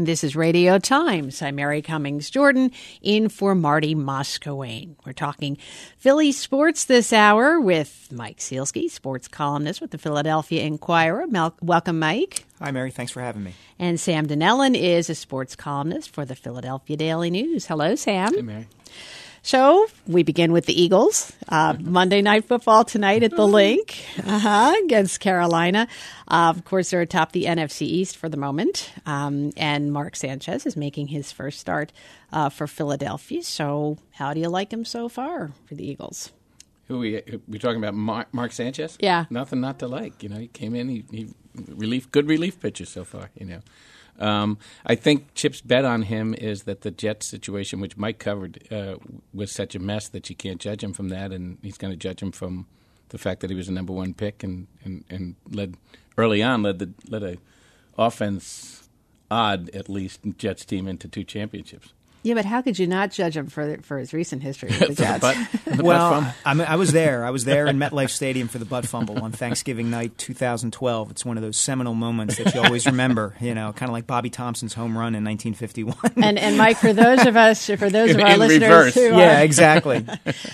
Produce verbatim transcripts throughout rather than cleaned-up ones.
This is Radio Times. I'm Mary Cummings Jordan, in for Marty Moscowane. We're talking Philly sports this hour with Mike Sealski, sports columnist with the Philadelphia Inquirer. Mel- welcome, Mike. Hi, Mary. Thanks for having me. And Sam Donnellan is a sports columnist for the Philadelphia Daily News. Hello, Sam. Hey, Mary. So we begin with the Eagles. Uh, Monday Night Football tonight at the Link uh-huh, against Carolina. Uh, of course, they're atop the N F C East for the moment. Um, and Mark Sanchez is making his first start uh, for Philadelphia. So how do you like him so far for the Eagles? Who we we talking about? Mark, Mark Sanchez? Yeah. Nothing not to like. You know, he came in, he, he relief, good relief pitches so far, you know. Um, I think Chip's bet on him is that the Jets situation, which Mike covered, uh, was such a mess that you can't judge him from that, and he's going to judge him from the fact that he was a number one pick and, and, and led early on led the led a offense odd at least Jets team into two championships. Yeah, but how could you not judge him for for his recent history with the Jets? the butt, the well, I, mean, I was there. I was there in MetLife Stadium for the butt fumble on Thanksgiving night two thousand twelve. It's one of those seminal moments that you always remember, you know, kind of like Bobby Thompson's home run in nineteen fifty-one. And, and Mike, for those of us, for those of our in listeners reverse. who Yeah, are, exactly.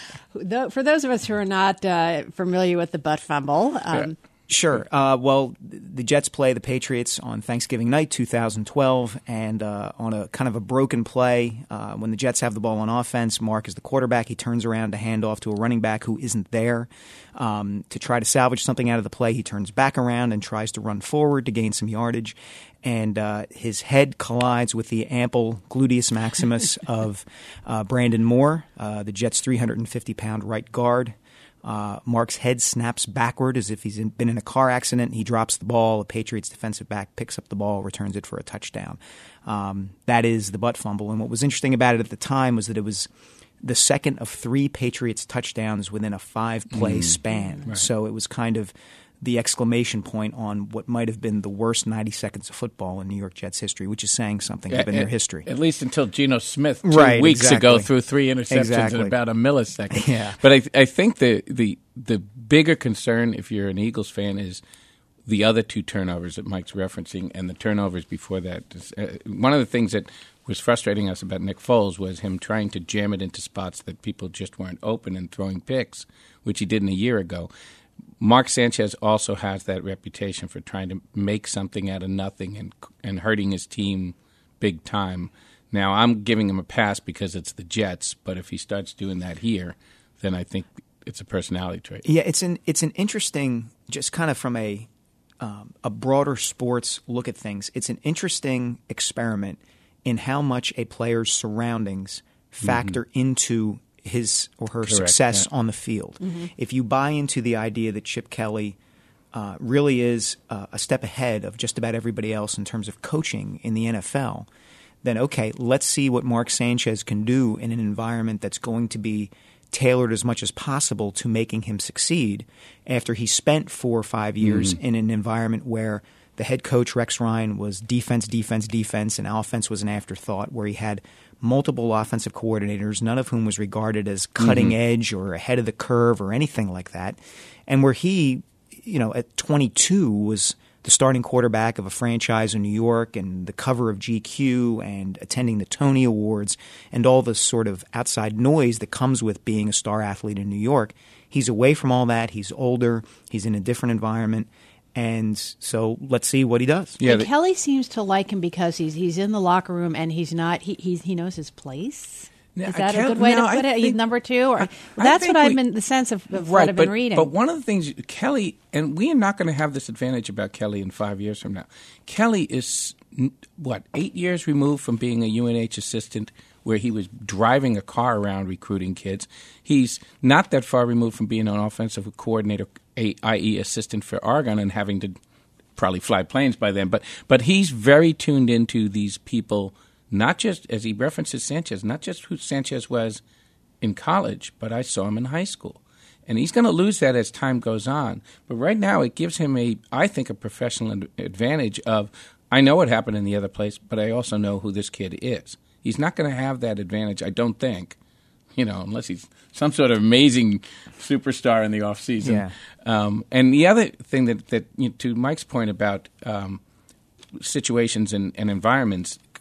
for those of us who are not uh, familiar with the butt fumble, um, Yeah. Sure. Uh, well, the Jets play the Patriots on Thanksgiving night two thousand twelve, and uh, on a kind of a broken play, uh, when the Jets have the ball on offense, Mark is the quarterback. He turns around to hand off to a running back who isn't there. Um, to try to salvage something out of the play, he turns back around and tries to run forward to gain some yardage, and uh, his head collides with the ample gluteus maximus of uh, Brandon Moore, uh, the Jets' three hundred fifty pound right guard. Uh, Mark's head snaps backward as if he's in, been in a car accident. He drops the ball. The Patriots defensive back picks up the ball, returns it for a touchdown. Um, that is the butt fumble. And what was interesting about it at the time was that it was the second of three Patriots touchdowns within a five-play mm, span. Right. So it was kind of the exclamation point on what might have been the worst ninety seconds of football in New York Jets history, which is saying something yeah, given at, their history. At least until Geno Smith two right, weeks exactly. ago threw three interceptions exactly. in about a millisecond. Yeah. But I, I think the, the the bigger concern, if you're an Eagles fan, is the other two turnovers that Mike's referencing and the turnovers before that. Uh, one of the things that was frustrating us about Nick Foles was him trying to jam it into spots that people just weren't open and throwing picks, which he didn't a year ago. Mark Sanchez also has that reputation for trying to make something out of nothing and and hurting his team big time. Now, I'm giving him a pass because it's the Jets, but if he starts doing that here, then I think it's a personality trait. Yeah, it's an it's an interesting, just kind of from a um, a broader sports look at things. It's an interesting experiment in how much a player's surroundings factor mm-hmm. into his or her Correct, success yeah. on the field. Mm-hmm. If you buy into the idea that Chip Kelly uh, really is uh, a step ahead of just about everybody else in terms of coaching in the N F L, then okay, let's see what Mark Sanchez can do in an environment that's going to be tailored as much as possible to making him succeed after he spent four or five years mm-hmm. in an environment where the head coach, Rex Ryan, was defense, defense, defense, and offense was an afterthought, where he had multiple offensive coordinators, none of whom was regarded as cutting mm-hmm. edge or ahead of the curve or anything like that, and where he, you know, at twenty-two was the starting quarterback of a franchise in New York and the cover of G Q and attending the Tony Awards and all the sort of outside noise that comes with being a star athlete in New York. He's away from all that. He's older. He's in a different environment. And so let's see what he does. Yeah, the- Kelly seems to like him because he's he's in the locker room and he's not he he's, he knows his place. Now, Is that a good way no, to put I it? think, he's number two, or I, that's I what I've we, been the sense of, of right, what I've but, been reading. But one of the things Kelly, and we are not going to have this advantage about Kelly in five years from now. Kelly is what eight years removed from being a U N H assistant, where he was driving a car around recruiting kids. He's not that far removed from being an offensive coordinator, that is, assistant for Oregon, and having to probably fly planes by then. But but he's very tuned into these people. Not just, as he references Sanchez, not just who Sanchez was in college, but I saw him in high school. And he's going to lose that as time goes on. But right now it gives him, a, I think, a professional advantage of, I know what happened in the other place, but I also know who this kid is. He's not going to have that advantage, I don't think, you know, unless he's some sort of amazing superstar in the offseason. Yeah. Um, and the other thing that, that you know, to Mike's point about um, situations and, and environments,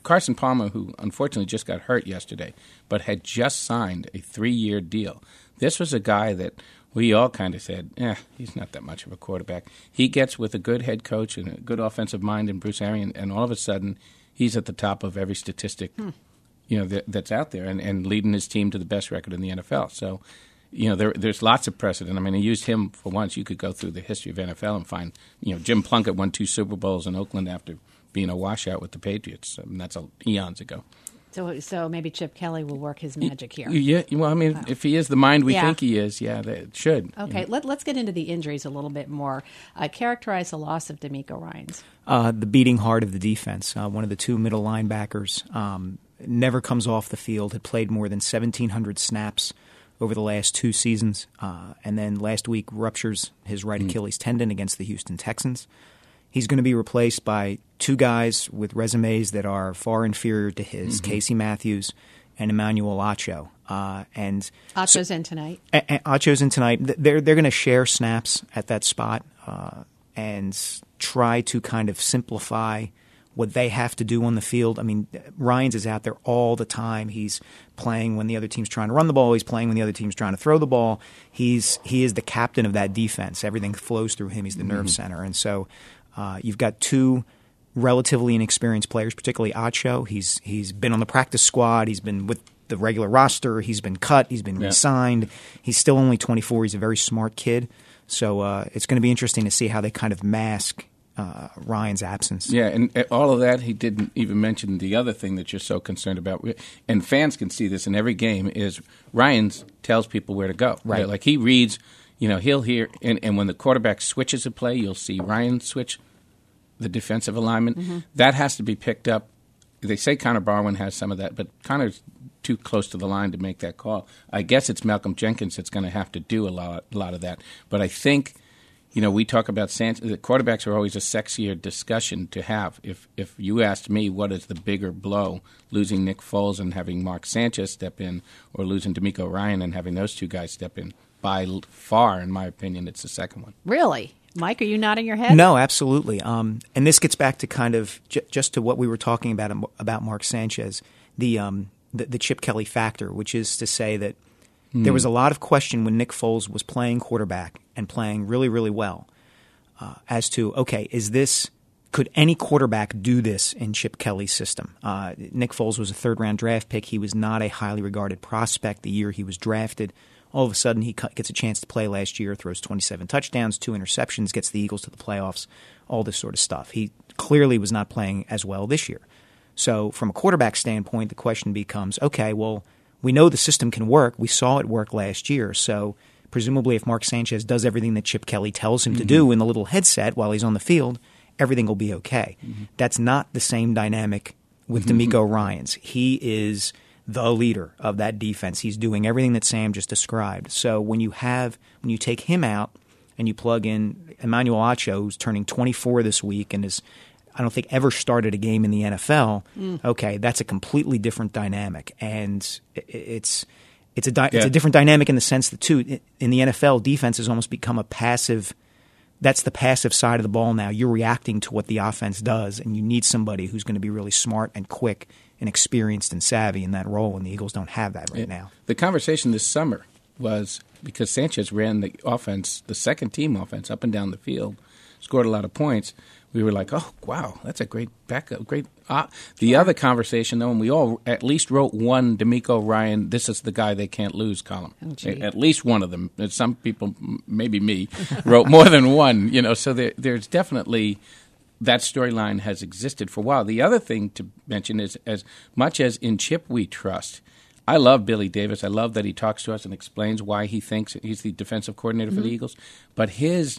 Carson Palmer, who unfortunately just got hurt yesterday, but had just signed a three-year deal. This was a guy that we all kind of said, eh, he's not that much of a quarterback. He gets with a good head coach and a good offensive mind in Bruce Arians, and all of a sudden he's at the top of every statistic hmm. you know, that, that's out there and, and leading his team to the best record in the N F L. So, you know, there, there's lots of precedent. I mean, he used him for once. You could go through the history of N F L and find, you know, Jim Plunkett won two Super Bowls in Oakland after being a washout with the Patriots. I mean, that's a, eons ago. So, so maybe Chip Kelly will work his magic here. Yeah, well, I mean, wow. if he is the mind we yeah. think he is, yeah, it should. Okay, you know. Let, let's get into the injuries a little bit more. Uh, characterize the loss of D'Amico Ryans. Uh, the beating heart of the defense. Uh, one of the two middle linebackers um, never comes off the field. Had played more than seventeen hundred snaps over the last two seasons, uh, and then last week ruptures his right mm. Achilles tendon against the Houston Texans. He's going to be replaced by two guys with resumes that are far inferior to his, mm-hmm. Casey Matthews and Emmanuel Acho. Uh, and Acho's so, in tonight. A- a- Acho's in tonight. They're, they're going to share snaps at that spot uh, and try to kind of simplify what they have to do on the field. I mean, Ryans is out there all the time. He's playing when the other team's trying to run the ball. He's playing when the other team's trying to throw the ball. He's He is the captain of that defense. Everything flows through him. He's the mm-hmm. nerve center. And so Uh, you've got two relatively inexperienced players, particularly Acho. He's he's been on the practice squad. He's been with the regular roster. He's been cut. He's been yeah. re-signed. He's still only twenty-four. He's a very smart kid. So uh, it's going to be interesting to see how they kind of mask uh, Ryan's absence. Yeah, and all of that, he didn't even mention the other thing that you're so concerned about. And fans can see this in every game, is Ryan tells people where to go. Right. Like he reads, you know, he'll hear, and, and when the quarterback switches a play, you'll see Ryan switch the defensive alignment. Mm-hmm. That has to be picked up. They say Connor Barwin has some of that, but Connor's too close to the line to make that call. I guess it's Malcolm Jenkins that's going to have to do a lot, a lot of that. But I think, you know, we talk about San- the quarterbacks are always a sexier discussion to have. If if you asked me what is the bigger blow, losing Nick Foles and having Mark Sanchez step in, or losing D'Amico Ryan and having those two guys step in, by far, in my opinion, it's the second one. Really? Mike, are you nodding your head? No, absolutely. Um, and this gets back to kind of j- just to what we were talking about about Mark Sanchez, the, um, the the Chip Kelly factor, which is to say that mm. there was a lot of question when Nick Foles was playing quarterback and playing really, really well uh, as to, okay, is this could any quarterback do this in Chip Kelly's system? Uh, Nick Foles was a third-round draft pick. He was not a highly regarded prospect the year he was drafted. All of a sudden, he gets a chance to play last year, throws twenty-seven touchdowns, two interceptions, gets the Eagles to the playoffs, all this sort of stuff. He clearly was not playing as well this year. So from a quarterback standpoint, the question becomes, okay, well, we know the system can work. We saw it work last year. So presumably if Mark Sanchez does everything that Chip Kelly tells him mm-hmm. to do in the little headset while he's on the field, everything will be okay. Mm-hmm. That's not the same dynamic with mm-hmm. D'Amico Ryans. He is the leader of that defense. He's doing everything that Sam just described. So when you have when you take him out and you plug in Emmanuel Acho, who's turning twenty-four this week and is, I don't think, ever started a game in the N F L, mm. okay, that's a completely different dynamic. And it's it's a di- yeah. it's a different dynamic in the sense that, too, in the N F L, defense has almost become a passive – that's the passive side of the ball now. You're reacting to what the offense does, and you need somebody who's going to be really smart and quick and experienced and savvy in that role, and the Eagles don't have that right yeah. now. The conversation this summer was because Sanchez ran the offense, the second team offense, up and down the field, scored a lot of points. We were like, oh, wow, that's a great backup. Great. Uh, the yeah. other conversation, though, and we all at least wrote one D'Amico Ryan, this is the guy they can't lose column. Oh, at least one of them. Some people, maybe me, wrote more than one. You know, so there, there's definitely that storyline has existed for a while. The other thing to mention is, as much as in Chip we trust, I love Billy Davis. I love that he talks to us and explains why he thinks he's the defensive coordinator mm-hmm. for the Eagles. But his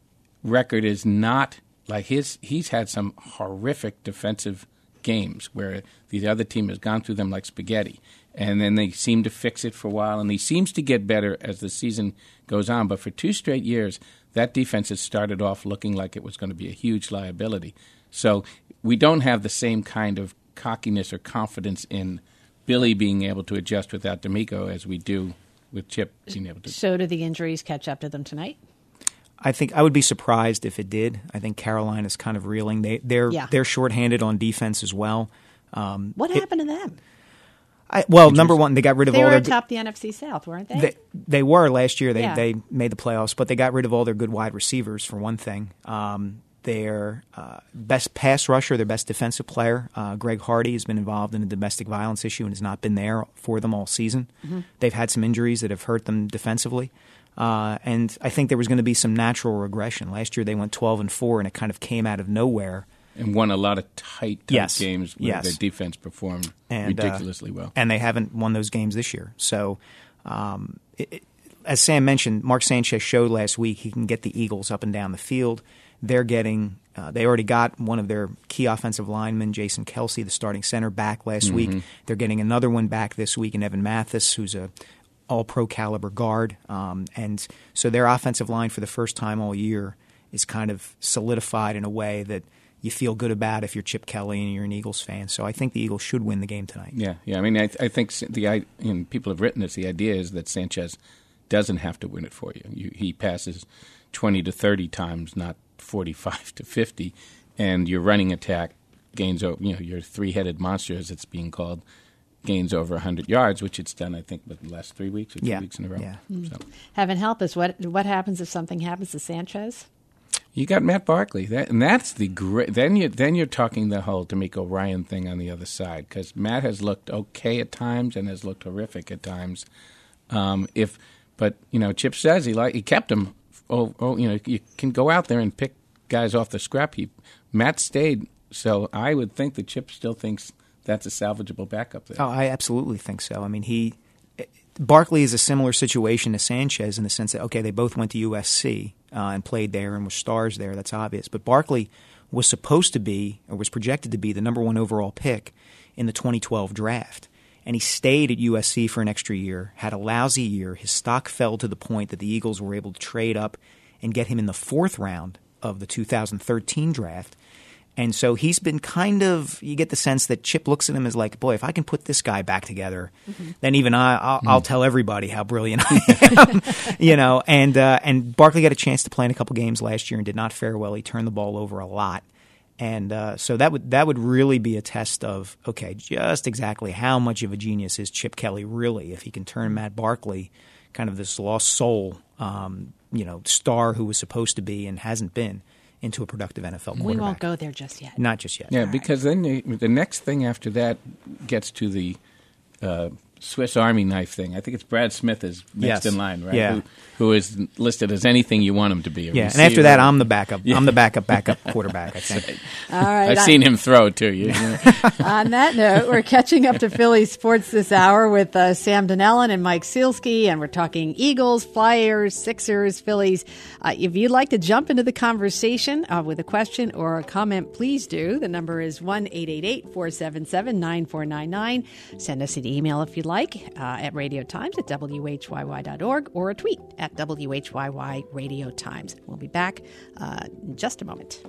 record is not like his. He's had some horrific defensive games where the other team has gone through them like spaghetti. And then they seem to fix it for a while. And he seems to get better as the season goes on. But for two straight years, that defense has started off looking like it was going to be a huge liability. So we don't have the same kind of cockiness or confidence in Billy being able to adjust without D'Amico as we do with Chip being able to. So do the injuries catch up to them tonight? I think I would be surprised if it did. I think Carolina's kind of reeling. They, they're yeah. they're shorthanded on defense as well. Um, what it, happened to them? I, well, number one, they got rid of they all were their. atop the N F C South, weren't they? They, they were last year. They Yeah. they made the playoffs, but they got rid of all their good wide receivers for one thing. Um, their uh, best pass rusher, their best defensive player, uh, Greg Hardy, has been involved in a domestic violence issue and has not been there for them all season. Mm-hmm. They've had some injuries that have hurt them defensively. Uh, and I think there was going to be some natural regression. Last year they went twelve and four, and it kind of came out of nowhere. And won a lot of tight, tight yes. games where yes. their defense performed and, ridiculously uh, well. And they haven't won those games this year. So, um, it, it, as Sam mentioned, Mark Sanchez showed last week he can get the Eagles up and down the field. They're getting uh, – they already got one of their key offensive linemen, Jason Kelsey, the starting center, back last mm-hmm. week. They're getting another one back this week in Evan Mathis, who's a all-pro caliber guard. Um, and so their offensive line for the first time all year is kind of solidified in a way that – you feel good about if you're Chip Kelly and you're an Eagles fan. So I think the Eagles should win the game tonight. Yeah, yeah. I mean, I, I think the I, you know, people have written this. The idea is that Sanchez doesn't have to win it for you. you. He passes twenty to thirty times, not forty-five to fifty, and your running attack gains over. You know, your three-headed monster, as it's being called, gains over one hundred yards, which it's done, I think, with the last three weeks or two yeah. weeks in a row. Yeah. Mm. So. Heaven help us. What what happens if something happens to Sanchez? You got Matt Barkley, that, and that's the great. Then you then you're talking the whole D'Amico Ryan thing on the other side, because Matt has looked okay at times and has looked horrific at times. Um, if, but you know, Chip says he like he kept him. Oh, oh, you know, you can go out there and pick guys off the scrap heap. Matt stayed, so I would think that Chip still thinks that's a salvageable backup there. Oh, I absolutely think so. I mean, he Barkley is a similar situation to Sanchez in the sense that okay, they both went to U S C. Uh, and played there and were stars there. That's obvious. But Barkley was supposed to be, or was projected to be, the number one overall pick in the twenty twelve draft. And he stayed at U S C for an extra year, had a lousy year. His stock fell to the point that the Eagles were able to trade up and get him in the fourth round of the two thousand thirteen draft. And so he's been kind of – you get the sense that Chip looks at him as like, boy, if I can put this guy back together, mm-hmm. then even I, I'll, mm. I'll tell everybody how brilliant I am. you know, and uh, and Barkley got a chance to play in a couple games last year and did not fare well. He turned the ball over a lot. And uh, so that would that would really be a test of, okay, just exactly how much of a genius is Chip Kelly really if he can turn Matt Barkley, kind of this lost soul, um, you know, star who was supposed to be and hasn't been, into a productive N F L quarterback. We won't go there just yet. Not just yet. Yeah, All because right. then you, the next thing after that gets to the uh, Swiss Army knife thing. I think it's Brad Smith is next Yes. in line, right? Yeah. Who, who is listed as anything you want him to be. A yeah, receiver. and after that, I'm the backup. Yeah. I'm the backup backup quarterback, I think. All right. I've I- seen him throw, too. You know? On that note, we're catching up to Philly sports this hour with uh, Sam Donnellan and Mike Sealski, and we're talking Eagles, Flyers, Sixers, Phillies. Uh, if you'd like to jump into the conversation uh, with a question or a comment, please do. The number is one eight eight eight, four seven seven, nine four nine nine. Send us an email if you'd like uh, at Radio Times at W H Y Y dot org or a tweet at W H Y Y Radio Times. We'll be back uh, in just a moment.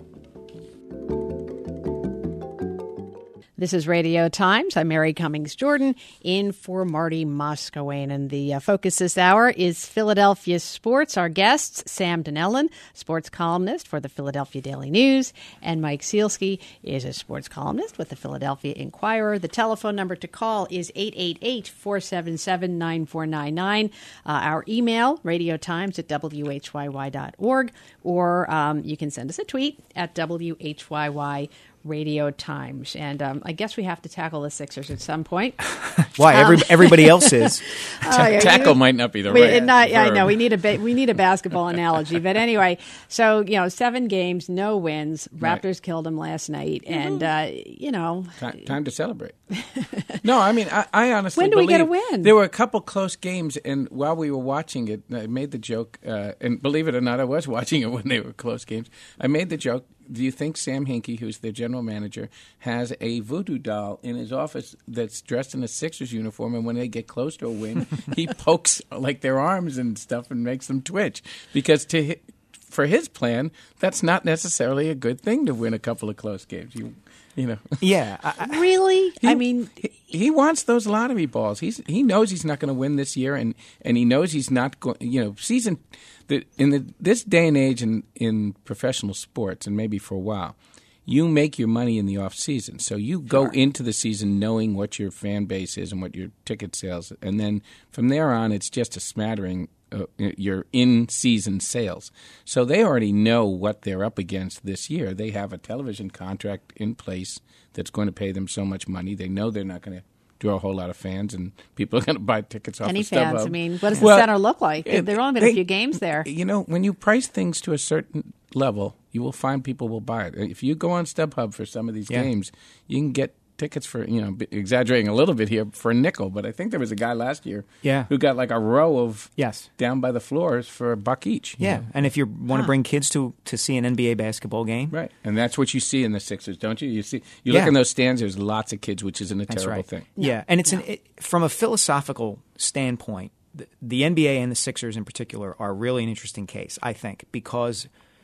This is Radio Times. I'm Mary Cummings Jordan, in for Marty Moskowayne. And the uh, focus this hour is Philadelphia sports. Our guests, Sam Donnellan, sports columnist for the Philadelphia Daily News, and Mike Sealski is a sports columnist with the Philadelphia Inquirer. The telephone number to call is eight eight eight, four seven seven, nine four nine nine. Uh, our email, radiotimes at W H Y Y dot org, or um, you can send us a tweet at W H Y Y Radio Times. And um, I guess we have to tackle the Sixers at some point. Why? Every, everybody else is. Oh, yeah, Tackle we- might not be the we, right not, yeah, I verb. know we need a ba- we need a basketball analogy, but anyway, so you know, seven games, no wins. Raptors Right. killed them last night, and uh, you know, Time, time to celebrate. No, I mean, I, I honestly When do we believe get a win? There were a couple close games, and while we were watching it, I made the joke, uh, and believe it or not, I was watching it when they were close games. I made the joke, do you think Sam Hinkie, who's their general manager, has a voodoo doll in his office that's dressed in a Sixers uniform, and when they get close to a win, he pokes like their arms and stuff and makes them twitch? Because to hi- for his plan, that's not necessarily a good thing to win a couple of close games. You, you know. Yeah. I, I, really, He, I mean, he, he wants those lottery balls. He's he knows he's not going to win this year, and, and he knows he's not going. You know, season the, in the this day and age in in professional sports, and maybe for a while, you make your money in the off season. So you go Sure. into the season knowing what your fan base is and what your ticket sales, and then from there on, it's just a smattering. Uh, your in-season sales. So they already know what they're up against this year. They have a television contract in place that's going to pay them so much money. They know they're not going to draw a whole lot of fans, and people are going to buy tickets off Any of fans? StubHub. I mean, what does Well, the center look like? it- There have only been they- a few games there. You know, when you price things to a certain level, you will find people will buy it. If you go on StubHub for some of these Yeah. games, you can get tickets for, you know, exaggerating a little bit here, for a nickel. But I think there was a guy last year Yeah. who got like a row of Yes. down by the floors for a buck each. you Yeah, know. and if you want to bring kids to to see an N B A basketball game, Right. And that's what you see in the Sixers, don't you? You see, you Yeah. look in those stands, there's lots of kids, which isn't a that's terrible right. thing. Yeah, and it's an it, from a philosophical standpoint, the, the N B A and the Sixers in particular are really an interesting case, I think, because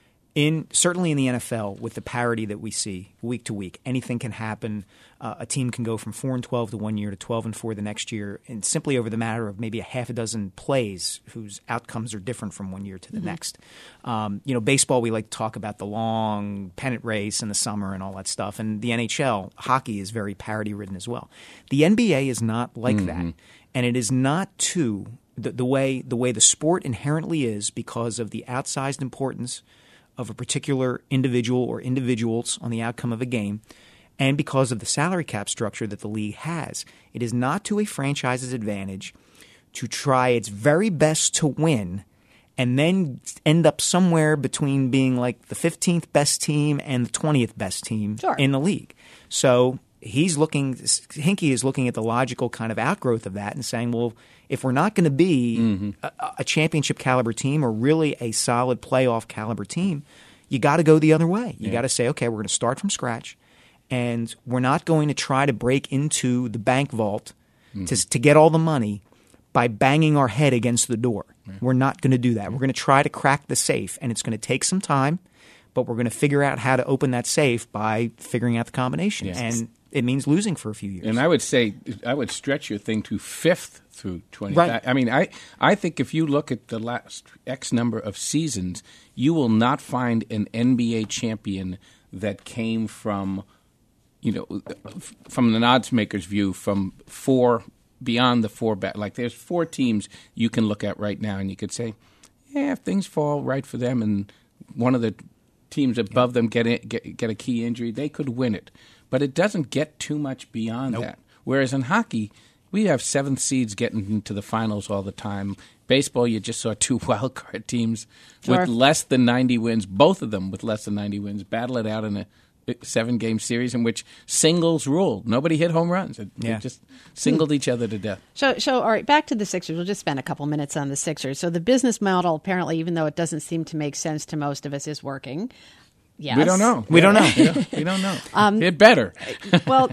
in certainly in the N F L, with the parity that we see week to week, anything can happen. Uh, a team can go from four and twelve to one year to twelve and four the next year, and simply over the matter of maybe a half a dozen plays whose outcomes are different from one year to the next. Um, you know, baseball, we like to talk about the long pennant race in the summer and all that stuff, and the N H L, hockey is very parity ridden as well. The N B A is not like that, and it is not too the, the way the way the sport inherently is because of the outsized importance of a particular individual or individuals on the outcome of a game, and because of the salary cap structure that the league has. It is not to a franchise's advantage to try its very best to win and then end up somewhere between being like the fifteenth best team and the twentieth best team Sure. in the league. So he's looking, Hinkie is looking at the logical kind of outgrowth of that and saying, well, if we're not going to be Mm-hmm. a, a championship caliber team or really a solid playoff caliber team, you got to go the other way. You Yeah. got to say, okay, we're going to start from scratch, and we're not going to try to break into the bank vault Mm-hmm. to, to get all the money by banging our head against the door. We're not going to do that. We're going to try to crack the safe, and it's going to take some time, but we're going to figure out how to open that safe by figuring out the combination. Yes. And it means losing for a few years. And I would say I would stretch your thing to fifth through twenty. Right. I, I mean, I I think if you look at the last X number of seasons, you will not find an N B A champion that came from, you know, from an odds maker's view, from four beyond the four back. Like there's four teams you can look at right now, and you could say, yeah, if things fall right for them, and one of the teams above them get, in, get get a key injury, they could win it. But it doesn't get too much beyond Nope. that. Whereas in hockey, we have seventh seeds getting into the finals all the time. Baseball, you just saw two wild card teams Sure. with less than ninety wins, both of them with less than ninety wins, battle it out in a seven-game series in which singles ruled. Nobody hit home runs. It, Yeah. They just singled each other to death. So, so all right, back to the Sixers. We'll just spend a couple minutes on the Sixers. So the business model, apparently, even though it doesn't seem to make sense to most of us, is working. Yes. We don't know. We don't know. we, don't, we don't know. Um, it better. Well,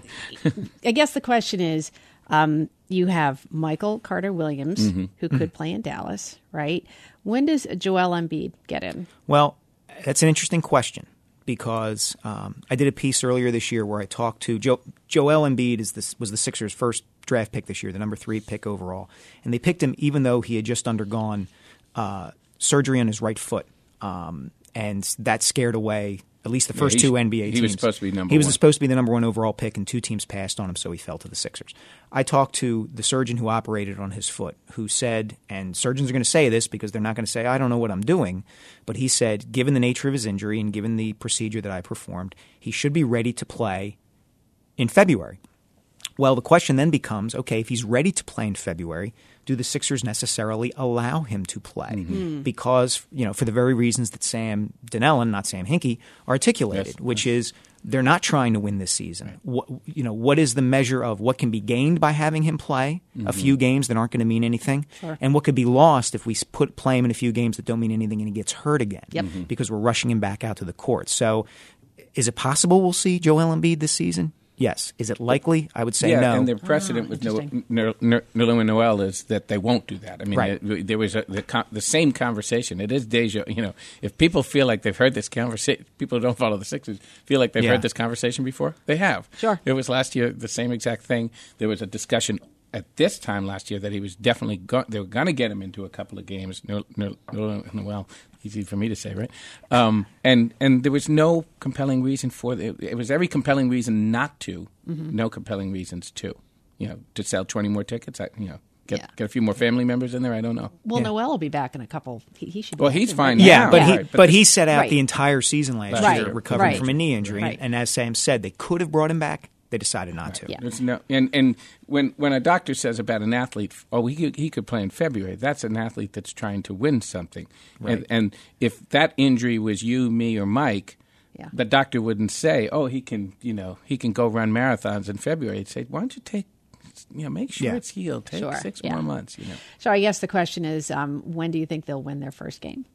I guess the question is, um, you have Michael Carter-Williams, Mm-hmm. who could play in Dallas, right? When does Joel Embiid get in? Well, that's an interesting question because um, I did a piece earlier this year where I talked to jo- Joel Embiid is this, was the Sixers' first draft pick this year, the number three pick overall. And they picked him even though he had just undergone uh, surgery on his right foot. Um, and that scared away at least the first he- two N B A he teams. was supposed to be number He was one. supposed to be the number one overall pick, and two teams passed on him, so he fell to the Sixers. I talked to the surgeon who operated on his foot, who said, and surgeons are going to say this because they're not going to say, I don't know what I'm doing, but he said, given the nature of his injury and given the procedure that I performed, he should be ready to play in February. Well, the question then becomes, okay, if he's ready to play in February, do the Sixers necessarily allow him to play? Mm-hmm. Because, you know, for the very reasons that Sam Donnellan, not Sam Hinkie, articulated, Yes. which is they're not trying to win this season. What, you know, what is the measure of what can be gained by having him play Mm-hmm. a few games that aren't going to mean anything, Sure. and what could be lost if we put play him in a few games that don't mean anything and he gets hurt again Yep. Mm-hmm. because we're rushing him back out to the court. So is it possible we'll see Joel Embiid this season? Yes. Is it likely? I would say yeah, no. and the precedent Oh, with no, interesting. no, no, Nerlens and Noel is that they won't do that. I mean, Right. there, there was a, the, con- the same conversation. It is deja. You know, if people feel like they've heard this conversation, people who don't follow the Sixers feel like they've Yeah. heard this conversation before. They have. Sure. It was last year the same exact thing. There was a discussion at this time last year that he was definitely go- they were going to get him into a couple of games. No, no, no, well, easy for me to say, right? Um, and and there was no compelling reason for it. It was every compelling reason not to. Mm-hmm. No compelling reasons to. You know, to sell twenty more tickets. I, you know. Get, yeah. get a few more family members in there. I don't know. Well, yeah. Noel will be back in a couple. He, he should. Be well, back he's in fine. right? Yeah, now. but yeah. he Right. but, but he set out right. the entire season last right. year recovering right. from a knee injury, right. and as Sam said, they could have brought him back. They decided not right. to. Yeah. There's no, and and when when a doctor says about an athlete, oh, he could, he could play in February. That's an athlete that's trying to win something. Right. And, and if that injury was you, me, or Mike. Yeah. The doctor wouldn't say, "Oh, he can, you know, he can go run marathons in February." He'd say, "Why don't you take, you know, make sure Yeah. it's healed. Take Sure. six Yeah. more months." You know. So I guess the question is, um, when do you think they'll win their first game?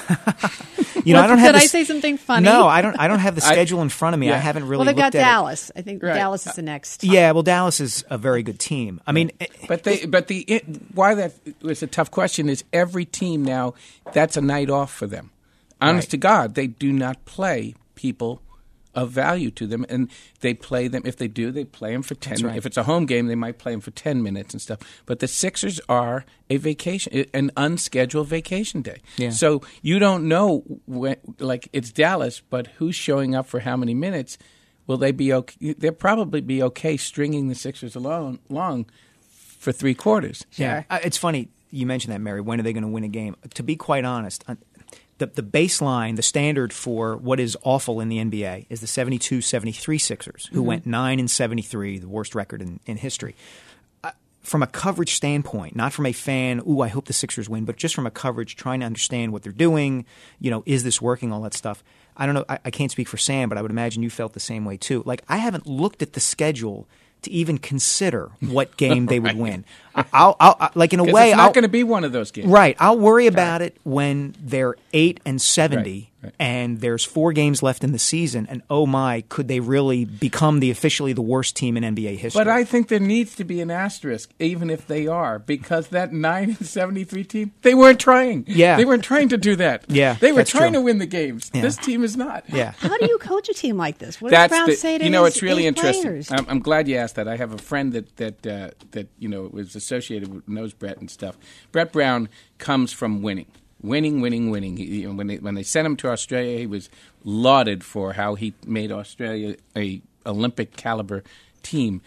You know, Well, I don't have. Did the I s- say something funny? No, I don't. I don't have the schedule in front of me. Yeah. I haven't really. Well, they've looked got at Dallas. I think Right. Dallas is the next. It. Yeah, well, Dallas is a very good team. I mean, But they, but the it, why that was a tough question is every team now that's a night off for them. Honest Right. to God, they do not play people of value to them, and they play them. If they do, they play them for ten. That's right. If it's a home game, they might play them for ten minutes and stuff. But the Sixers are a vacation, an unscheduled vacation day. Yeah. So you don't know when, like it's Dallas, but who's showing up for how many minutes? Will they be okay? They'll probably be okay stringing the Sixers along, along for three quarters. yeah, Uh, it's funny you mentioned that, Mary. When are they going to win a game? To be quite honest, uh, the the baseline, the standard for what is awful in the N B A is the seventy-two seventy-three Sixers, who Mm-hmm. went nine and seventy-three, the worst record in, in history. Uh, from a coverage standpoint, not from a fan, ooh, I hope the Sixers win, but just from a coverage, trying to understand what they're doing, you know, is this working, all that stuff. I don't know, I, I can't speak for Sam, but I would imagine you felt the same way too. Like, I haven't looked at the schedule to even consider what game they would Right. win. I'll, I'll, I, like in a 'Cause way, it's I'll, not going to be one of those games. right. I'll worry about it when they're eight and seventy, Right, right. and there's four games left in the season. And oh my, could they really become the officially the worst team in N B A history? But I think there needs to be an asterisk, even if they are, because that nine and seventy-three team, they weren't trying. Yeah. They weren't trying to do that. Yeah, They were that's trying true. to win the games. Yeah. This team is not. yeah. How do you coach a team like this? What That's does Brown the, say to you know, his, it's really his interesting. players? I'm, I'm glad you asked that. I have a friend that that uh, that you know was associated with knows Brett and stuff. Brett Brown comes from winning, winning, winning, winning. He, you know, when they when they sent him to Australia, he was lauded for how he made Australia a Olympic caliber team.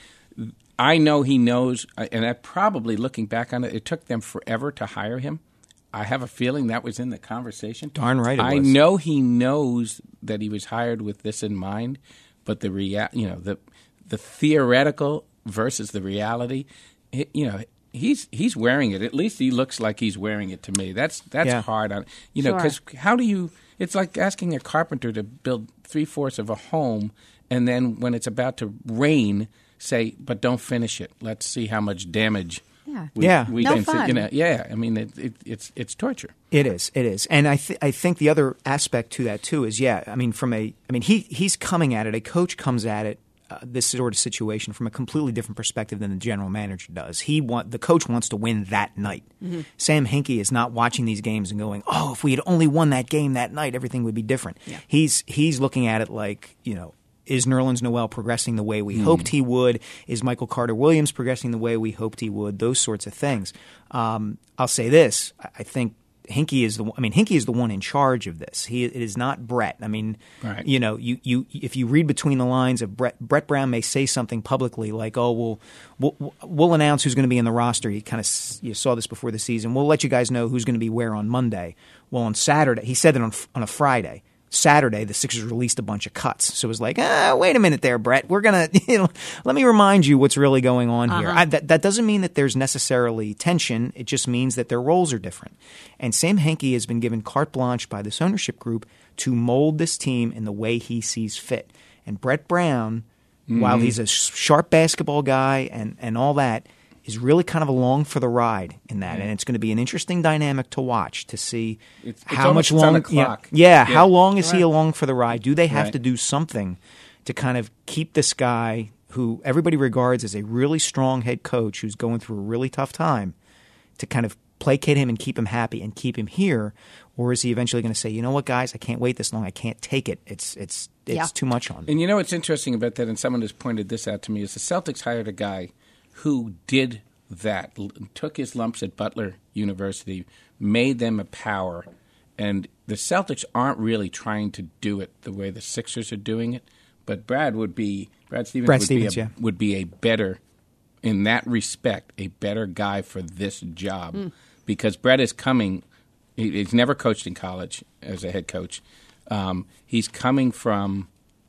I know he knows, and I probably looking back on it, it took them forever to hire him. I have a feeling that was in the conversation. Darn right it I was. know he knows that he was hired with this in mind, but the rea- you know, the the theoretical versus the reality, it, you know, he's he's wearing it. At least he looks like he's wearing it to me. That's that's Yeah. hard on you know Sure. because how do you? It's like asking a carpenter to build three fourths of a home, and then when it's about to rain, say, "But don't finish it. Let's see how much damage." Yeah. We, Yeah. we No can, fun. You know, yeah. I mean, it, it, it's it's torture. It is. It is. And I th- I think the other aspect to that too is yeah. I mean, from a I mean he he's coming at it. A coach comes at it. Uh, this sort of situation from a completely different perspective than the general manager does. He want the coach wants to win that night. Mm-hmm. Sam Hinkie is not watching these games and going, "Oh, if we had only won that game that night, everything would be different." Yeah. He's he's looking at it like, you know, is Nerlens Noel progressing the way we hoped he would? Is Michael Carter Williams progressing the way we hoped he would? Those sorts of things. Um, I'll say this: I I think Hinkie is the. I mean, Hinkie is the one in charge of this. He it is not Brett. I mean, Right. you know, you, you if you read between the lines of Brett, Brett Brown may say something publicly like, "Oh, we'll we'll, we'll announce who's going to be in the roster." You kind of you saw this before the season. We'll let you guys know who's going to be where on Monday. Well, on Saturday, he said that on on a Friday. Saturday, the Sixers released a bunch of cuts. So it was like, ah, wait a minute there, Brett. We're going to, you know, let me remind you what's really going on here. I, that, that doesn't mean that there's necessarily tension. It just means that their roles are different. And Sam Hinkie has been given carte blanche by this ownership group to mold this team in the way he sees fit. And Brett Brown, mm-hmm. while he's a sharp basketball guy and, and all that, is really kind of along for the ride in that, and it's going to be an interesting dynamic to watch to see It's- it's how much almost- it's on long. the clock. Yeah, yeah, Yeah. how long is he Right. along for the ride? Do they have Right. to do something to kind of keep this guy who everybody regards as a really strong head coach who's going through a really tough time to kind of placate him and keep him happy and keep him here, or is he eventually going to say, you know what, guys, I can't wait this long. I can't take it. It's it's it's Yeah. too much on me. And you know what's interesting about that, and someone has pointed this out to me, is the Celtics hired a guy who did that, l- took his lumps at Butler University, made them a power, and the Celtics aren't really trying to do it the way the Sixers are doing it. But Brad would be Brad Stevens, Brad would, Stevens be a, yeah. would be a better, in that respect, a better guy for this job Mm. because Brad is coming. He, he's never coached in college as a head coach. Um, he's coming from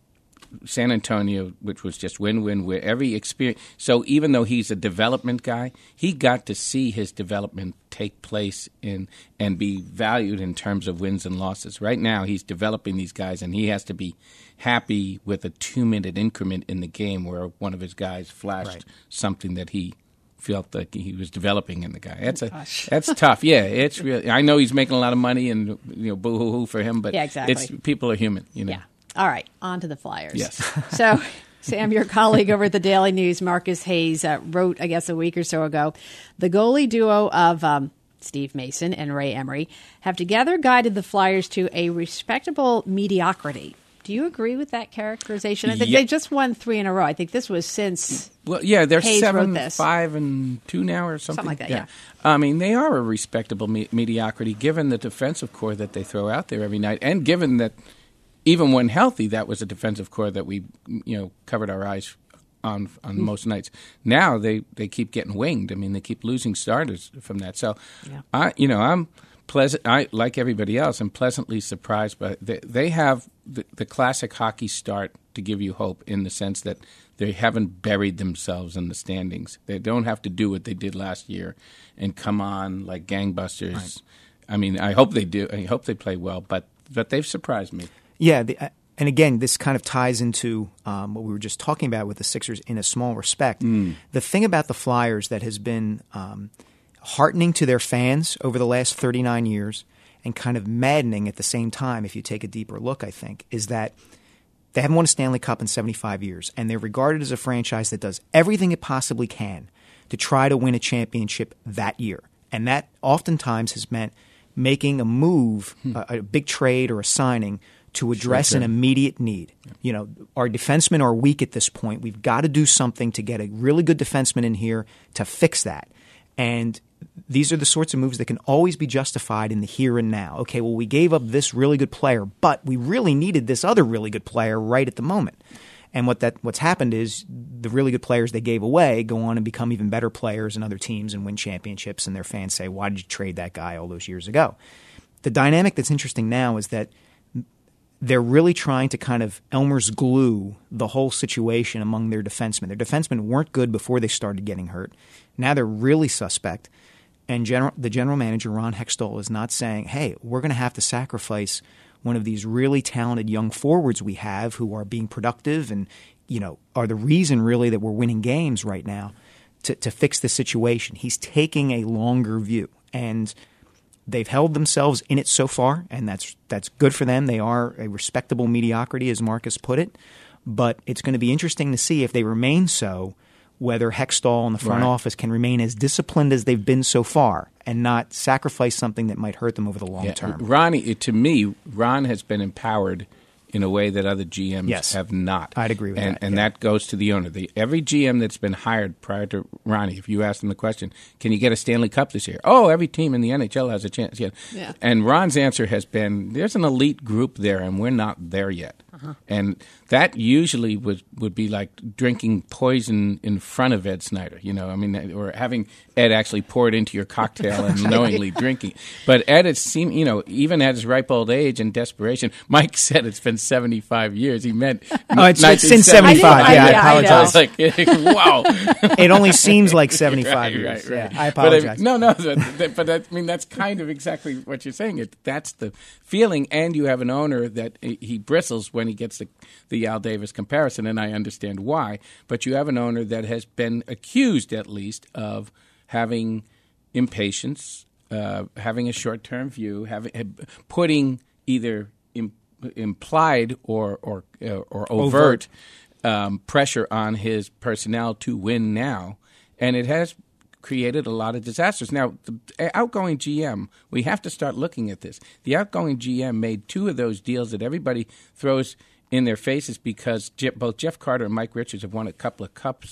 San Antonio, which was just win-win with every experience. So even though he's a development guy, he got to see his development take place in and be valued in terms of wins and losses. Right now, he's developing these guys, and he has to be happy with a two-minute increment in the game where one of his guys flashed Right. something that he felt like he was developing in the guy. That's a Gosh. that's tough. Yeah, it's really. I know he's making a lot of money, and you know, boo hoo hoo for him. But Yeah, exactly. it's people are human. You know. Yeah. All right, on to the Flyers. Yes. So, Sam, your colleague over at the Daily News, Marcus Hayes, uh, wrote, I guess, a week or so ago, the goalie duo of um, Steve Mason and Ray Emery have together guided the Flyers to a respectable mediocrity. Do you agree with that characterization? I think Yeah. they just won three in a row. I think this was since Well, yeah, they're Hayes seven, wrote this. five, and two now, or something, Something like that, yeah. I mean, they are a respectable me- mediocrity, given the defensive core that they throw out there every night, and given that even when healthy, that was a defensive core that we, you know, covered our eyes on on Mm. most nights. Now they, they keep getting winged. I mean, they keep losing starters from that. So, Yeah. I, you know, I'm pleasant. I like everybody else. I'm pleasantly surprised, but they, they have the, the classic hockey start to give you hope in the sense that they haven't buried themselves in the standings. They don't have to do what they did last year and come on like gangbusters. Right. I mean, I hope they do. I hope they play well, but but they've surprised me. Yeah, the, and again, this kind of ties into um, what we were just talking about with the Sixers in a small respect. Mm. The thing about the Flyers that has been um, heartening to their fans over the last thirty-nine years and kind of maddening at the same time, if you take a deeper look, I think, is that they haven't won a Stanley Cup in seventy-five years, and they're regarded as a franchise that does everything it possibly can to try to win a championship that year. And that oftentimes has meant making a move, Hmm. a, a big trade or a signing to address Sure, an sure. immediate need. Yeah. You know, our defensemen are weak at this point. We've got to do something to get a really good defenseman in here to fix that. And these are the sorts of moves that can always be justified in the here and now. Okay, well, we gave up this really good player, but we really needed this other really good player right at the moment. And what that what's happened is the really good players they gave away go on and become even better players in other teams and win championships, and their fans say, why did you trade that guy all those years ago? The dynamic that's interesting now is that they're really trying to kind of Elmer's glue the whole situation among their defensemen. Their defensemen weren't good before they started getting hurt. Now they're really suspect. And general, the general manager, Ron Hextall, is not saying, hey, we're going to have to sacrifice one of these really talented young forwards we have who are being productive and, you know, are the reason really that we're winning games right now to, to fix the situation. He's taking a longer view. And they've held themselves in it so far, and that's that's good for them. They are a respectable mediocrity, as Marcus put it. But it's going to be interesting to see if they remain so, whether Hextall and the front Right. office can remain as disciplined as they've been so far and not sacrifice something that might hurt them over the long Yeah, term. Ronnie, to me, Ron has been empowered in a way that other G Ms Yes. have not. I'd agree with and, that, And yeah. that goes to the owner. The, every G M that's been hired prior to Ronnie, if you ask them the question, can you get a Stanley Cup this year? Oh, every team in the N H L has a chance. Yeah. Yeah. And Ron's answer has been, there's an elite group there, and we're not there yet. Uh-huh. And that usually would, would be like drinking poison in front of Ed Snyder, you know, I mean, or having Ed actually pour it into your cocktail and knowingly drinking. But Ed has seen, you know, even at his ripe old age and desperation, Mike said it's been seventy-five years. He meant Oh, it's, it's since nineteen seventy. seventy-five. I Yeah, know, I I know. apologize. I was like, wow. It only seems like seventy-five Right, years. right, right. Yeah, I But I- apologize. no, no, that, that, but that, I mean that's kind of exactly what you're saying. It that's the feeling, and you have an owner that he he bristles when he gets the the Al Davis comparison, and I understand why. But you have an owner that has been accused, at least, of having impatience, uh, having a short term view, having putting either im, implied or or uh, or overt, Overt. Um, pressure on his personnel to win now, and it has created a lot of disasters. Now, the outgoing G M, we have to start looking at this. The outgoing G M made two of those deals that everybody throws in their faces because Je- both Jeff Carter and Mike Richards have won a couple of cups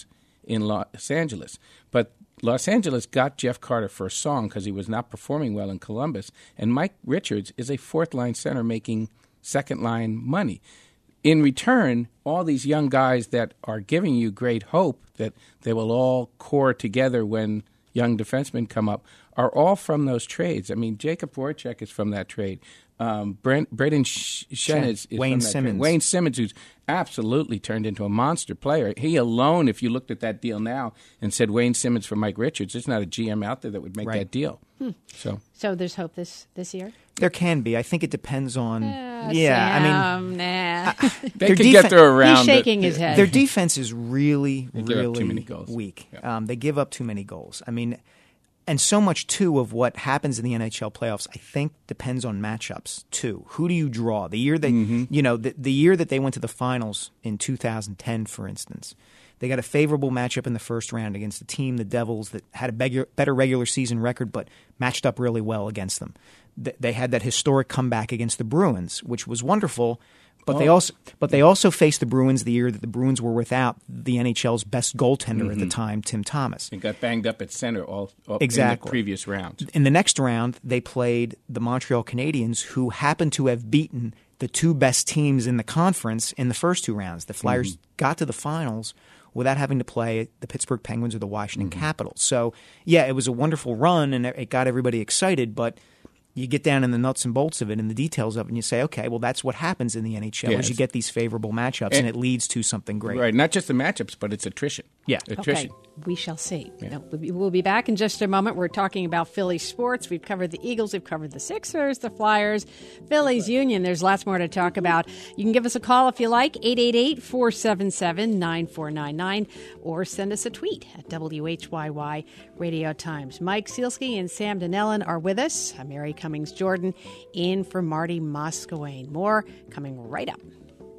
in Los Angeles. But Los Angeles got Jeff Carter for a song because he was not performing well in Columbus, and Mike Richards is a fourth-line center making second-line money. In return, all these young guys that are giving you great hope that they will all core together when young defensemen come up are all from those trades. I mean, Jacob Voracek is from that trade. Um, Brent, Braden Shen is, is Wayne from that Simmons. Trade. Wayne Simmons, who's absolutely turned into a monster player. He alone, if you looked at that deal now and said Wayne Simmons for Mike Richards, there's not a G M out there that would make Right. that deal. Hmm. So, So there's hope this this year. There can be. I think it depends on. Uh, yeah, I mean, Sam, nah. they Their could defen- get through a round. He's shaking his head. their defense is really, They give up really too many goals. weak. Yeah. Um, they give up too many goals. I mean, and so much too of what happens in the N H L playoffs, I think, depends on matchups too. Who do you draw? The year that Mm-hmm. you know, the, the year that they went to the finals in two thousand ten, for instance. They got a favorable matchup in the first round against a team, the Devils, that had a beggar, better regular season record but matched up really well against them. Th- They had that historic comeback against the Bruins, which was wonderful. But they Oh. also, but they also faced the Bruins the year that the Bruins were without the N H L's best goaltender at the time, Tim Thomas. They got banged up at center all, all Exactly. in the previous round. In the next round, they played the Montreal Canadiens, who happened to have beaten the two best teams in the conference in the first two rounds. The Flyers got to the finals without having to play the Pittsburgh Penguins or the Washington Capitals. So, yeah, it was a wonderful run, and it got everybody excited, but you get down in the nuts and bolts of it and the details of it, and you say, okay, well, that's what happens in the N H L Yes. is you get these favorable matchups, and, And- it leads to something great. Right, not just the matchups, but it's attrition. Yeah. Attrition. Okay, we shall see. No, we- We'll be back in just a moment. We're talking about Philly sports. We've covered the Eagles, we've covered the Sixers, the Flyers, Phillies Union. There's lots more to talk about. You can give us a call if you like, eight eight eight, four seven seven, nine four nine nine, or send us a tweet at W H Y Y Radio Times. Mike Sealski and Sam Donnellan are with us. I'm Mary Cummings Jordan, in for Marty Moscowain. More coming right up.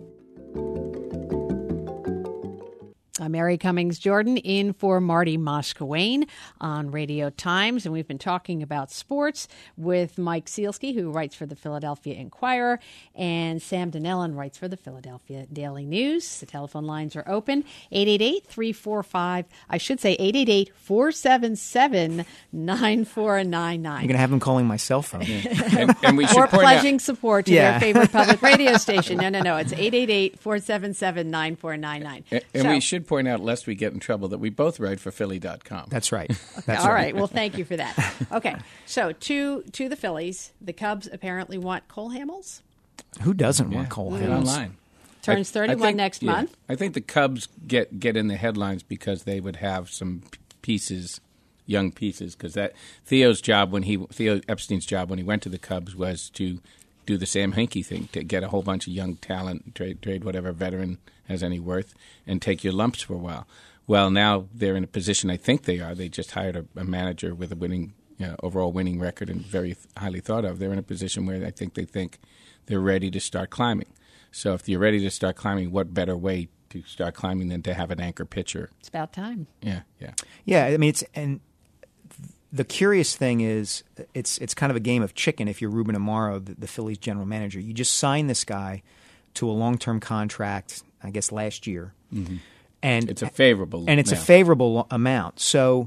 I'm Mary Cummings Jordan, in for Marty Moscowain on Radio Times, and we've been talking about sports with Mike Sealski, who writes for the Philadelphia Inquirer, and Sam Donnellan writes for the Philadelphia Daily News. The telephone lines are open, eight eight eight, three four five, I should say eight eight eight, four seven seven, nine four nine nine. You're going to have them calling my cell phone. And, and we should Or point pledging out, support to Yeah. their favorite public radio station. No, no, no. It's eight eight eight, four seven seven, nine four nine nine. and, and So- we should point out, lest we get in trouble, that we both write for Philly dot com. That's right. That's All right. Well, thank you for that. Okay. So to to the Phillies, the Cubs apparently want Cole Hamels. Who doesn't want Cole Get Hamels? online. Turns I- I thirty-one think- next yeah. month. I think the Cubs get get in the headlines because they would have some p- pieces, young pieces, because that Theo's job when he Theo Epstein's job when he went to the Cubs was to do the Sam Hinkie thing, to get a whole bunch of young talent, trade trade whatever veteran has any worth, and take your lumps for a while. Well, now they're in a position. I think they are. They just hired a, a manager with a winning, you know, overall winning record and very th- highly thought of. They're in a position where I think they think they're ready to start climbing. So if you're ready to start climbing, what better way to start climbing than to have an anchor pitcher? It's about time. Yeah, yeah. Yeah, I mean, it's and the curious thing is, it's it's kind of a game of chicken. If you're Ruben Amaro, the, the Phillies general manager, you just sign this guy to a long term contract. I guess last year, mm-hmm. and It's a favorable and it's now. a favorable amount. So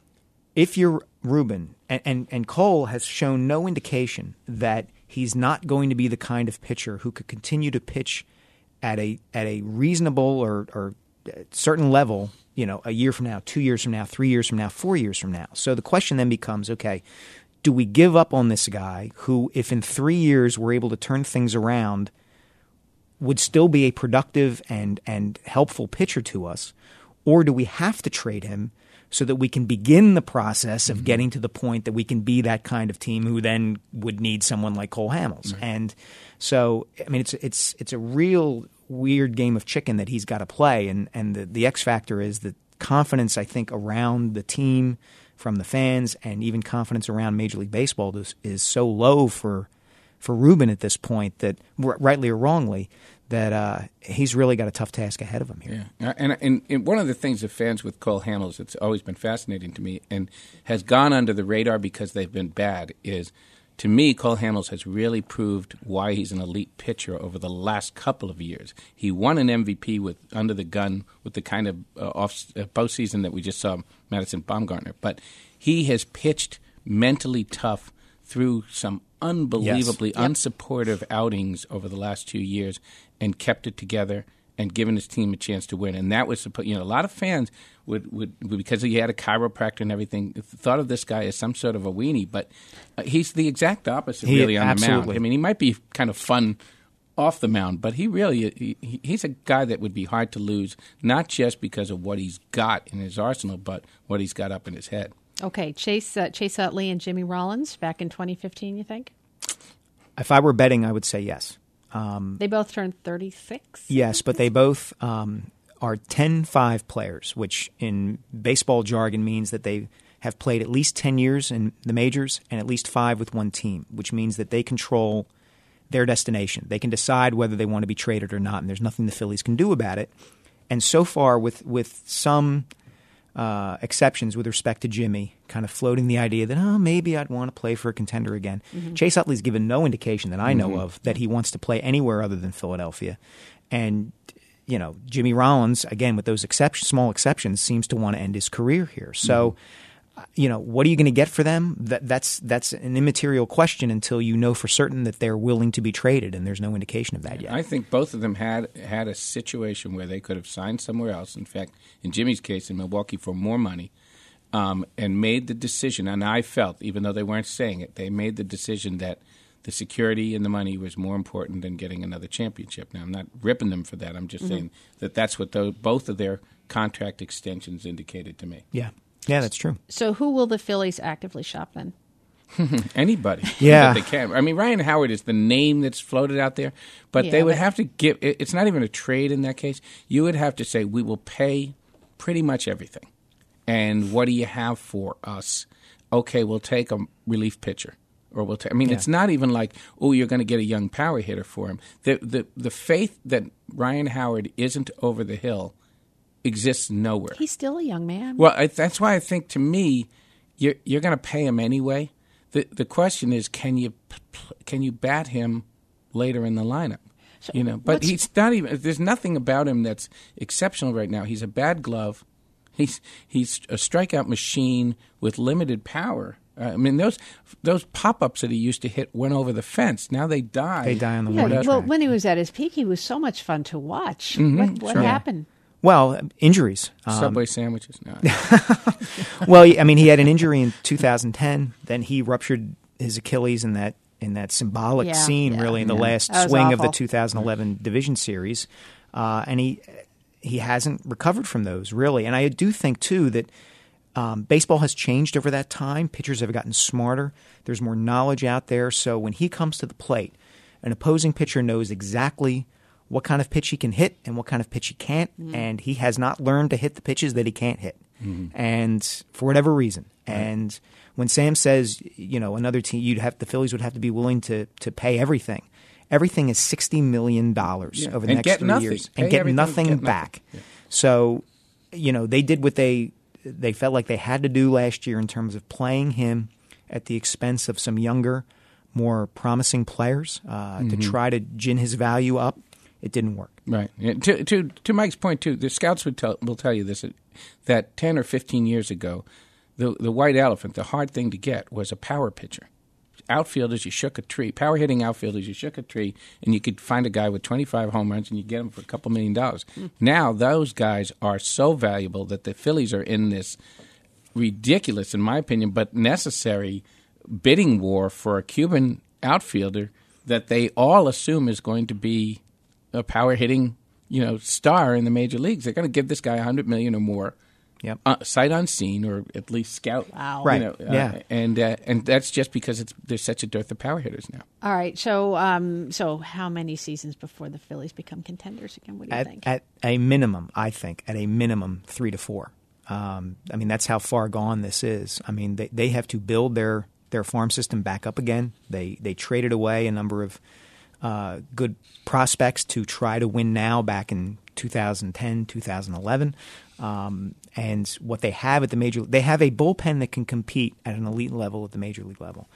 if you're Ruben, and, and and Cole has shown no indication that he's not going to be the kind of pitcher who could continue to pitch at a at a reasonable or, or certain level, you know, a year from now, two years from now, three years from now, four years from now. So the question then becomes, okay, do we give up on this guy who, if in three years we're able to turn things around, would still be a productive and, and helpful pitcher to us, or do we have to trade him so that we can begin the process of mm-hmm. getting to the point that we can be that kind of team who then would need someone like Cole Hamels? Right. And so, I mean, it's it's it's a real weird game of chicken that he's got to play, and, and the, the X factor is the confidence, I think, around the team from the fans, and even confidence around Major League Baseball is, is so low for for Ruben at this point that, rightly or wrongly, that uh, he's really got a tough task ahead of him here. Yeah, and, and, and one of the things that fans with Cole Hamels that's always been fascinating to me and has gone under the radar because they've been bad is to me, Cole Hamels has really proved why he's an elite pitcher over the last couple of years. He won an M V P with under the gun with the kind of uh, off uh, postseason that we just saw Madison Bumgarner. But he has pitched mentally tough through some unbelievably yes. yep. unsupportive outings over the last two years and kept it together and given his team a chance to win. And that was, you know, a lot of fans would, would, would because he had a chiropractor and everything, thought of this guy as some sort of a weenie. But uh, he's the exact opposite, he, really, on absolutely. the mound. I mean, he might be kind of fun off the mound, but he really, he, he's a guy that would be hard to lose, not just because of what he's got in his arsenal, but what he's got up in his head. Okay, Chase uh, Chase Utley and Jimmy Rollins back in twenty fifteen, you think? If I were betting, I would say yes. Um, they both turned thirty-six? Yes, but they both um, are ten five players, which in baseball jargon means that they have played at least ten years in the majors and at least five with one team, which means that they control their destination. They can decide whether they want to be traded or not, and there's nothing the Phillies can do about it. And so far, with, with some uh, exceptions with respect to Jimmy, kind of floating the idea that, oh, maybe I'd want to play for a contender again. Mm-hmm. Chase Utley's given no indication that I know mm-hmm. of that he wants to play anywhere other than Philadelphia. And, you know, Jimmy Rollins, again, with those exception, small exceptions, seems to want to end his career here. So, mm-hmm. you know, what are you going to get for them? That, that's that's an immaterial question until you know for certain that they're willing to be traded, and there's no indication of that yet. I think both of them had had a situation where they could have signed somewhere else. In fact, in Jimmy's case, in Milwaukee for more money, um, and made the decision, and I felt, even though they weren't saying it, they made the decision that the security and the money was more important than getting another championship. Now, I'm not ripping them for that. I'm just mm-hmm. saying that that's what those, both of their contract extensions indicated to me. Yeah. Yeah, that's true. So who will the Phillies actively shop then? Anybody. Yeah. That they can. I mean, Ryan Howard is the name that's floated out there, but yeah, they would but... have to give – it's not even a trade in that case. You would have to say, we will pay pretty much everything. And what do you have for us? Okay, we'll take a relief pitcher. Or we'll ta- I mean, yeah. it's not even like, oh, you're going to get a young power hitter for him. The, the, the faith that Ryan Howard isn't over the hill exists nowhere. He's still a young man. Well, I, that's why I think, to me, you're, you're going to pay him anyway. The the question is, can you can you bat him later in the lineup? So you know, but he's not even. There's nothing about him that's exceptional right now. He's a bad glove. He's he's a strikeout machine with limited power. Uh, I mean, those those pop-ups that he used to hit went over the fence. Now they die. They die on the yeah, warning well, track. when he was at his peak, he was so much fun to watch. Mm-hmm, what what sure. happened? Well, injuries. Um, Subway sandwiches. No. Well, I mean, he had an injury in two thousand ten. Then he ruptured his Achilles in that in that symbolic yeah, scene, yeah, really, in the yeah. last swing awful. of the two thousand eleven Division Series. Uh, and he he hasn't recovered from those, really. And I do think, too, that um, baseball has changed over that time. Pitchers have gotten smarter. There's more knowledge out there. So when he comes to the plate, an opposing pitcher knows exactly what kind of pitch he can hit and what kind of pitch he can't, mm-hmm. and he has not learned to hit the pitches that he can't hit, mm-hmm. and for whatever reason. Right. And when Sam says, you know, another team, you'd have the Phillies would have to be willing to to pay everything. Everything is sixty million dollars yeah. over the and next get three nothing. years, Pay and get everything, nothing get back. Nothing. Yeah. So, you know, they did what they they felt like they had to do last year in terms of playing him at the expense of some younger, more promising players uh, mm-hmm. to try to gin his value up. It didn't work. Right. To to to Mike's point too, the scouts would tell will tell you this, that ten or fifteen years ago, the the white elephant, the hard thing to get was a power pitcher. Outfielders, you shook a tree. Power hitting outfielders, you shook a tree, and you could find a guy with twenty-five home runs, and you get him for a couple million dollars. Mm. Now those guys are so valuable that the Phillies are in this ridiculous, in my opinion, but necessary bidding war for a Cuban outfielder that they all assume is going to be a power hitting, you know, star in the major leagues. They're going to give this guy a hundred million or more, yep, uh, sight unseen, or at least scout. Wow, right? You know, uh, yeah, and uh, and that's just because it's there's such a dearth of power hitters now. All right, so um, so how many seasons before the Phillies become contenders again? What do you at, think? At a minimum, I think at a minimum three to four. Um, I mean, that's how far gone this is. I mean, they they have to build their their farm system back up again. They they traded away a number of Uh, good prospects to try to win now back in two thousand ten, two thousand eleven. Um, and what they have at the major – they have a bullpen that can compete at an elite level at the major league level.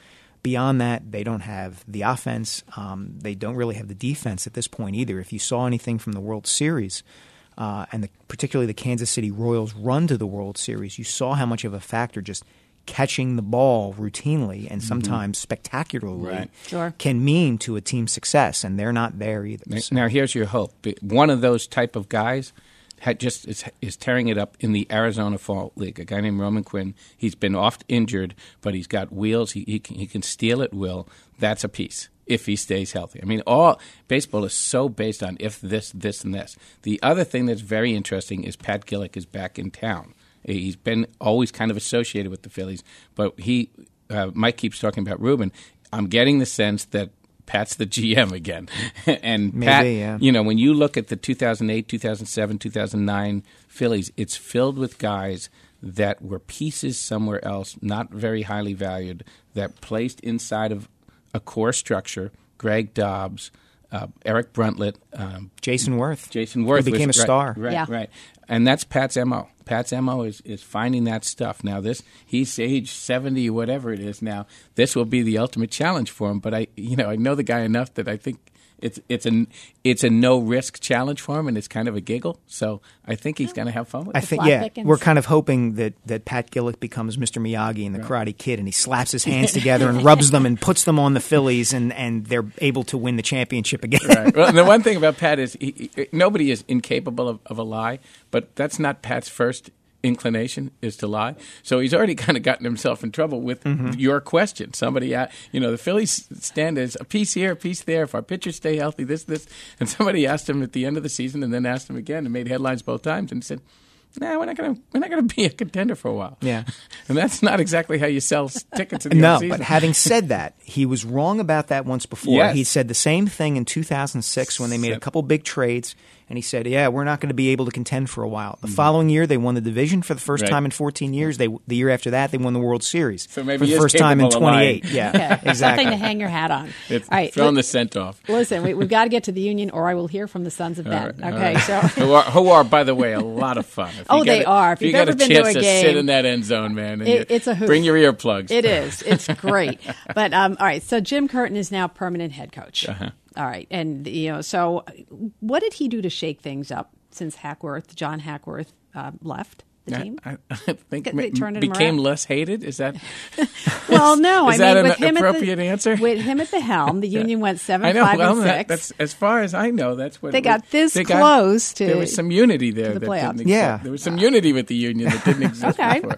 beyond that, they don't have the offense. Um, they don't really have the defense at this point either. If you saw anything from the World Series, uh, and the, particularly the Kansas City Royals' run to the World Series, you saw how much of a factor just catching the ball routinely and sometimes mm-hmm. spectacularly right. sure. can mean to a team's success, and they're not there either. Now, so. now here's your hope. One of those type of guys had just is, is tearing it up in the Arizona Fall League. A guy named Roman Quinn. He's been oft injured, but he's got wheels. He he can, he can steal at will. That's a piece if he stays healthy. I mean, all baseball is so based on if this, this, and this. The other thing that's very interesting is Pat Gillick is back in town. He's been always kind of associated with the Phillies, but he uh, Mike keeps talking about Ruben. I'm getting the sense that Pat's the G M again. and Maybe, Pat, yeah. you know, when you look at the two thousand eight, two thousand seven, two thousand nine Phillies, it's filled with guys that were pieces somewhere else, not very highly valued, that placed inside of a core structure. Greg Dobbs, uh, Eric Bruntlett, um, Jason Worth. Jason Worth who became was, a star. Right, right, Yeah. right. And that's Pat's M O. Pat's M O is, is finding that stuff. Now, this he's age seventy, whatever it is now. This will be the ultimate challenge for him. But I, you know, I know the guy enough that I think it's it's a it's a no risk challenge for him, and it's kind of a giggle. So I think he's going to have fun with I it. think, Fly yeah, Pickens. we're kind of hoping that, that Pat Gillick becomes Mister Miyagi in The Karate Kid, and he slaps his hands together and rubs them and puts them on the Phillies, and, and they're able to win the championship again. Right. Well, the one thing about Pat is he, he, nobody is incapable of, of a lie, but that's not Pat's first inclination is to lie. So he's already kind of gotten himself in trouble with mm-hmm. your question. Somebody, uh, you know, the Phillies stand as a piece here, a piece there. If our pitchers stay healthy, this, this. And somebody asked him at the end of the season and then asked him again and made headlines both times and said, nah, we're not going to we're not going to be a contender for a while. Yeah. And that's not exactly how you sell tickets in the No, season. but having said that, he was wrong about that once before. Yes. He said the same thing in two thousand six when they made a couple big trades, and he said, yeah, we're not going to be able to contend for a while. The mm-hmm. following year, they won the division for the first right. time in fourteen years. They The year after that, they won the World Series so maybe for the he is first time in capable of twenty-eight. lying. Yeah, Okay. exactly. Something to hang your hat on. It's All right, throwing li- the scent off. Listen, we, we've got to get to the Union, or I will hear from the Sons of Ben. All right, okay, all right. so who, are, who are, by the way, a lot of fun. If Oh, you they get a, are. If you you've get ever a been to chance a to game, sit in that end zone, man, and it- you it's a hoot. bring your earplugs. it is. It's great. But um, all right, so Jim Curtin is now permanent head coach. Uh-huh. All right, and you know, so what did he do to shake things up since Hackworth, John Hackworth, uh, left the team? I, I think They ma- turned it became around? less hated. Is that Well, no, Is I that mean, an with him appropriate at the, answer? with him at the helm, the Union went seven, I know? five, Well, and that, six. that's as far as I know. That's what They it got was. this They got- close to There was some unity there the that playoffs. didn't exist. Yeah. There was some unity with the Union that didn't exist Okay. before.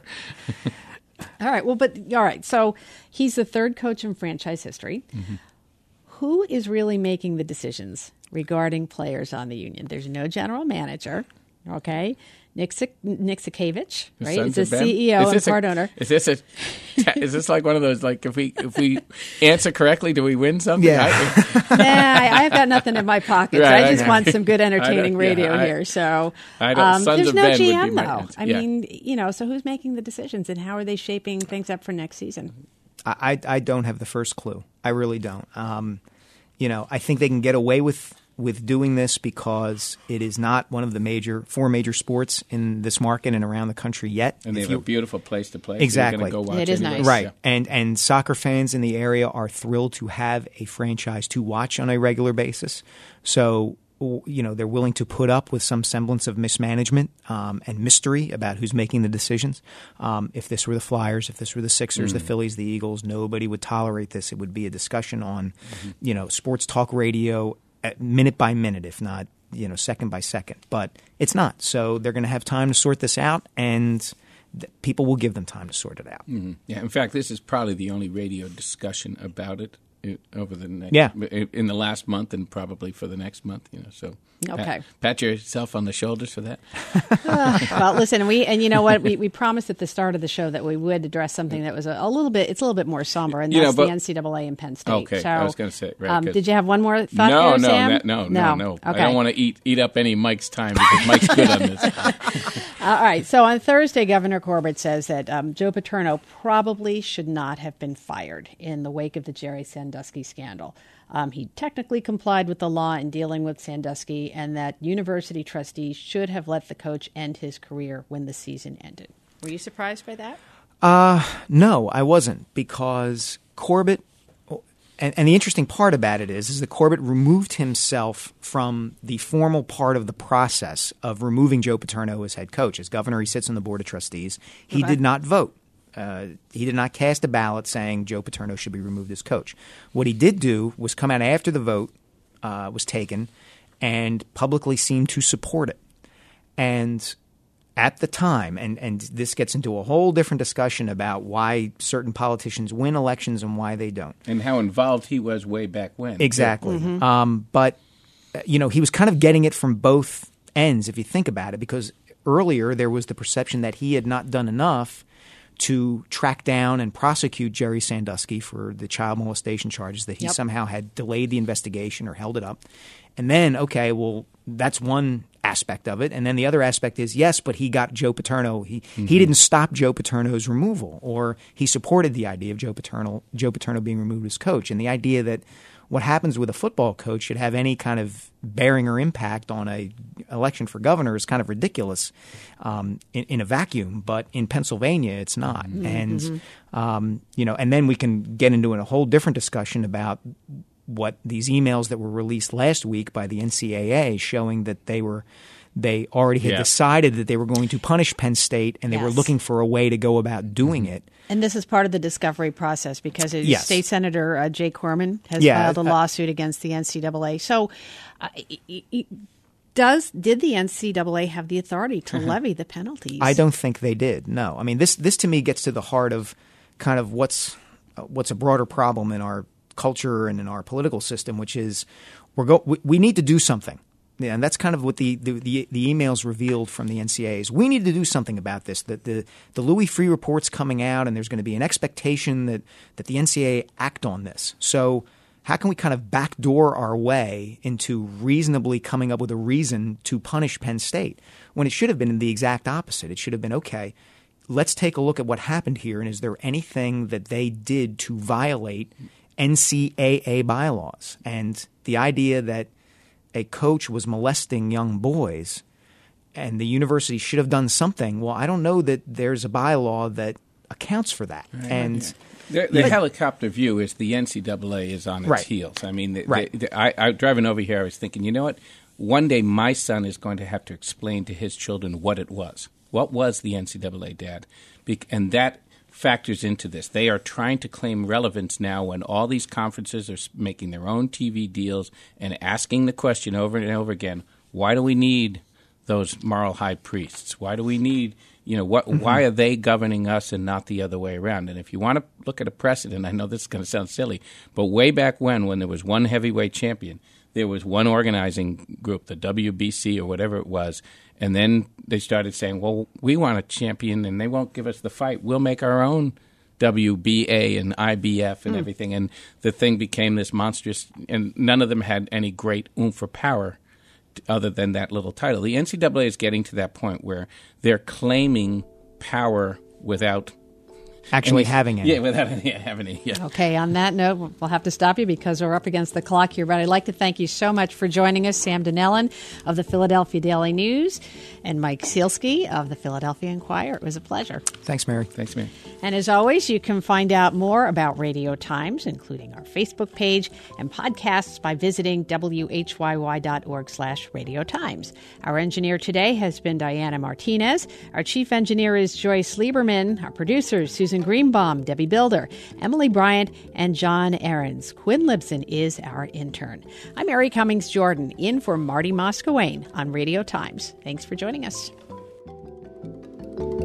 All right. Well, but all right. So he's the third coach in franchise history. Mm-hmm. Who is really making the decisions regarding players on the Union? There's no general manager. Okay. Nick, Sik- Nick Sikavich, The right? Sons Is the of Ben? C E O Is and this a- part owner. Is this a? Is this like one of those like if we if we answer correctly, do we win something? Yeah. I, nah, I, I've got nothing in my pockets. Right, I I just know. want some good I entertaining know, yeah, radio I- here. So I know. um, Sons there's of no Ben would G be M my though. answer. I Yeah. mean, you know, so who's making the decisions and how are they shaping things up for next season? I, I I don't have the first clue. I really don't. Um, you know, I think they can get away with with doing this because it is not one of the major four major sports in this market and around the country yet. and they If have you- a beautiful place to play. Exactly. So you're gonna go watch It is anyway. nice. Right. Yeah. And and soccer fans in the area are thrilled to have a franchise to watch on a regular basis. So, w- you know, they're willing to put up with some semblance of mismanagement um, and mystery about who's making the decisions. Um, if this were the Flyers, if this were the Sixers, the Phillies, the Eagles, nobody would tolerate this. It would be a discussion on, you know, sports talk radio at minute by minute, if not, you know, second by second. But it's not. So they're going to have time to sort this out, and th- people will give them time to sort it out. Mhm. Yeah. In fact, this is probably the only radio discussion about it uh, over the next Yeah. in the last month and probably for the next month. You know, so Okay. pat, pat yourself on the shoulders for that. Well, listen, we and you know what we, we promised at the start of the show that we would address something that was a, a little bit it's a little bit more somber, and You that's know, but- the N C double A and Penn State. Okay, so, I was gonna say, right, um, 'cause- did you have one more thought no, there, no, Sam? that- no, no, no, Okay. I don't want to eat eat up any Mike's time because Mike's good on this. All right. So on Thursday, Governor Corbett says that um, Joe Paterno probably should not have been fired in the wake of the Jerry Sandusky scandal. Um, he technically complied with the law in dealing with Sandusky, and that university trustees should have let the coach end his career when the season ended. Were you surprised by that? Uh, no, I wasn't, because Corbett And, and the interesting part about it is, is that Corbett removed himself from the formal part of the process of removing Joe Paterno as head coach. As governor, he sits on the board of trustees. He Okay. did not vote. Uh, he did not cast a ballot saying Joe Paterno should be removed as coach. What he did do was come out after the vote uh, was taken and publicly seemed to support it. And at the time, and, and this gets into a whole different discussion about why certain politicians win elections and why they don't. And how involved he was way back when. Exactly. Mm-hmm. Um, but, uh, you know, he was kind of getting it from both ends, if you think about it, because earlier there was the perception that he had not done enough to track down and prosecute Jerry Sandusky for the child molestation charges, that he Yep. somehow had delayed the investigation or held it up. And then, okay, well, that's one aspect of it. And then the other aspect is, yes, but he got Joe Paterno. He mm-hmm. he didn't stop Joe Paterno's removal, or he supported the idea of Joe Paterno, Joe Paterno being removed as coach. And the idea that what happens with a football coach should have any kind of bearing or impact on a election for governor is kind of ridiculous um, in, in a vacuum. But in Pennsylvania, it's not. Mm-hmm. And, um, you know, and then we can get into a whole different discussion about what these emails that were released last week by the N C double A showing that they were they already had yeah. decided that they were going to punish Penn State, and they Yes. were looking for a way to go about doing it. And this is part of the discovery process because it, Yes. State Senator uh, Jay Corman has Yeah, filed a uh, lawsuit against the N C double A. So uh, it, it, does did the N C double A have the authority to levy the penalties? I don't think they did. No, I mean this. This to me gets to the heart of kind of what's uh, what's a broader problem in our culture and in our political system, which is we're go we, we need to do something. Yeah, and that's kind of what the, the, the, the emails revealed from the N C double A is. We need to do something about this. That the the Louis Freeh report's coming out, and there's going to be an expectation that that the N C double A act on this. So how can we kind of backdoor our way into reasonably coming up with a reason to punish Penn State when it should have been the exact opposite? It should have been, okay, let's take a look at what happened here, and is there anything that they did to violate N C double A bylaws? And the idea that a coach was molesting young boys and the university should have done something, well, I don't know that there's a bylaw that accounts for that. Right. And The, the helicopter view is the N C double A is on its Right. heels. I mean, the, Right. the, the, I, I driving over here, I was thinking, you know what? One day my son is going to have to explain to his children what it was. What was the N C double A, Dad? Be- and that factors into this. They are trying to claim relevance now when all these conferences are making their own T V deals and asking the question over and over again, why do we need those moral high priests? Why do we need, you know, what? Mm-hmm. Why are they governing us and not the other way around? And if you want to look at a precedent, I know this is going to sound silly, but way back when, when there was one heavyweight champion, there was one organizing group, the W B C or whatever it was, and then they started saying, well, we want a champion, and they won't give us the fight. We'll make our own W B A and I B F and mm. everything. And the thing became this monstrous, and none of them had any great oomph or power other than that little title. The N C double A is getting to that point where they're claiming power without actually any, having any. Yeah, without any, having any. Yeah. Okay, on that note, we'll have to stop you because we're up against the clock here. But I'd like to thank you so much for joining us, Sam Donnellan of the Philadelphia Daily News and Mike Sealski of the Philadelphia Inquirer. It was a pleasure. Thanks, Mary. Thanks, Mary. And as always, you can find out more about Radio Times, including our Facebook page and podcasts, by visiting W H Y Y dot org slash Radio Times. Our engineer today has been Diana Martinez. Our chief engineer is Joyce Lieberman. Our producers, Susan Greenbaum, Debbie Builder, Emily Bryant, and John Ahrens. Quinn Libson is our intern. I'm Mary Cummings Jordan, in for Marty Moscowain on Radio Times. Thanks for joining us.